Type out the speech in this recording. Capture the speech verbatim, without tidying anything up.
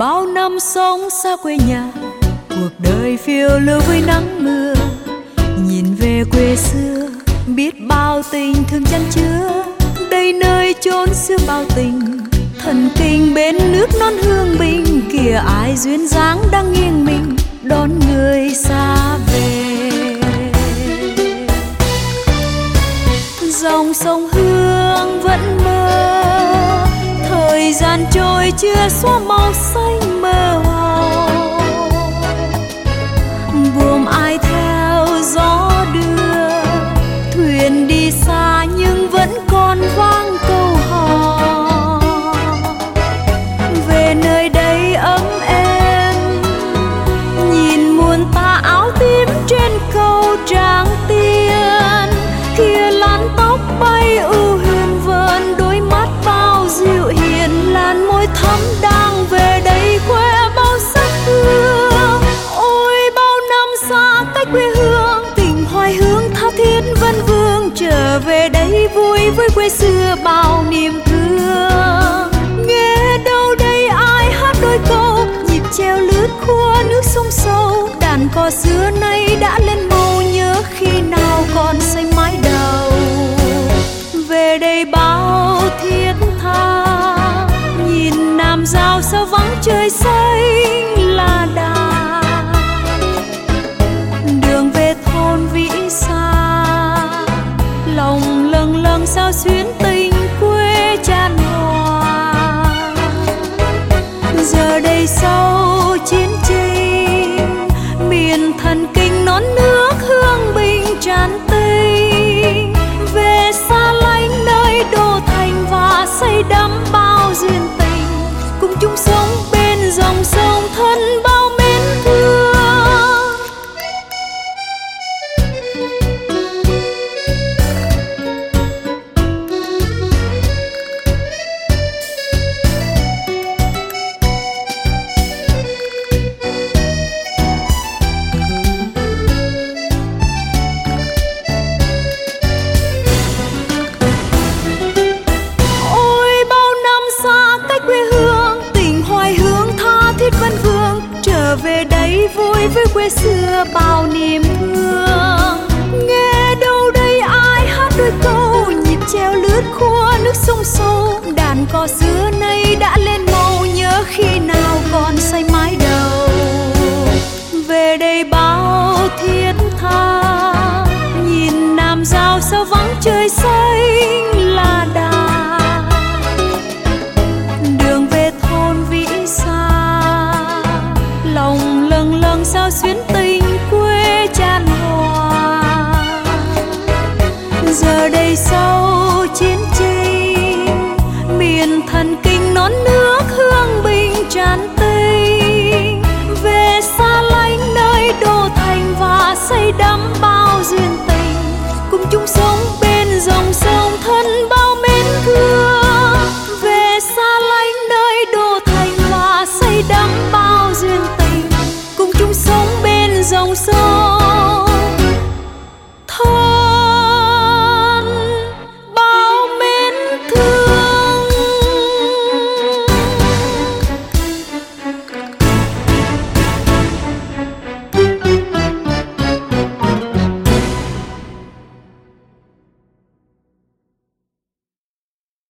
bao năm sống xa quê nhà, cuộc đời phiêu lưu với nắng mưa. Nhìn về quê xưa, biết bao tình thương chan chứa. Đây nơi chốn xưa bao tình, thần kinh bên nước non hương bình. Kìa ai duyên dáng đang nghiêng mình đón người xa về. Dòng sông Hương vẫn mơ, thời gian trôi chưa xóa màu xanh mơ hồ. Buồm ai theo gió đưa, thuyền đi xa nhưng vẫn còn vang câu hò. Về nơi đây ấm êm, nhìn muôn tà áo tím trên cầu Tràng Tiền. Kia làn tóc bay ưu huyền vờn, đôi mắt bao dịu hiền, làn môi thắm đang về đây khoe bao sắc hương. Ôi bao năm xa cách quê hương, tình hoài hướng tha thiết vẫn vương. Trở về đây vui với quê xưa bao niềm thương. Nghe đâu đây ai hát đôi câu, nhịp treo lướt khua nước sông sâu. Đàn cò xưa nay đã lên màu, nhớ khi nào còn xanh mái đầu. Về đây bao thiết tha, nhìn Nam Giao sao vắng trời xanh là đà. Đường về thôn vĩ xa, lòng lâng lâng sao xuyến tình quê chan hòa. Giờ đây sau chiến tranh, miền thần kinh non nước hương bình tràn tình. Về xa lánh nơi đô thành và xây đắm bao duyên tình, cùng chung sống bên dòng sông thân bao mến thương. Về đây vui với quê xưa bao niềm thương. Nghe đâu đây ai hát đôi câu, nhịp treo lướt khua nước sông sâu. Đàn cò xưa nay đã lên màu, nhớ khi nào còn xanh mái đầu. Về đây bao thiết tha, nhìn Nam Giao sao vắng trời xanh là đà. Đường về thôn vĩ xa, lòng lâng lâng sao xuyến tình quê chan hòa. Giờ đây sau chiến tranh, miền thần kinh non nước hương bình tràn tình. Về xa lánh nơi đô thành và xây đắm bao duyên tình, cùng chung sống bên dòng sông thân bao mến thương. Về xa lánh nơi đô thành và xây đắm bao duyên tình, cùng chung sống bên dòng sông.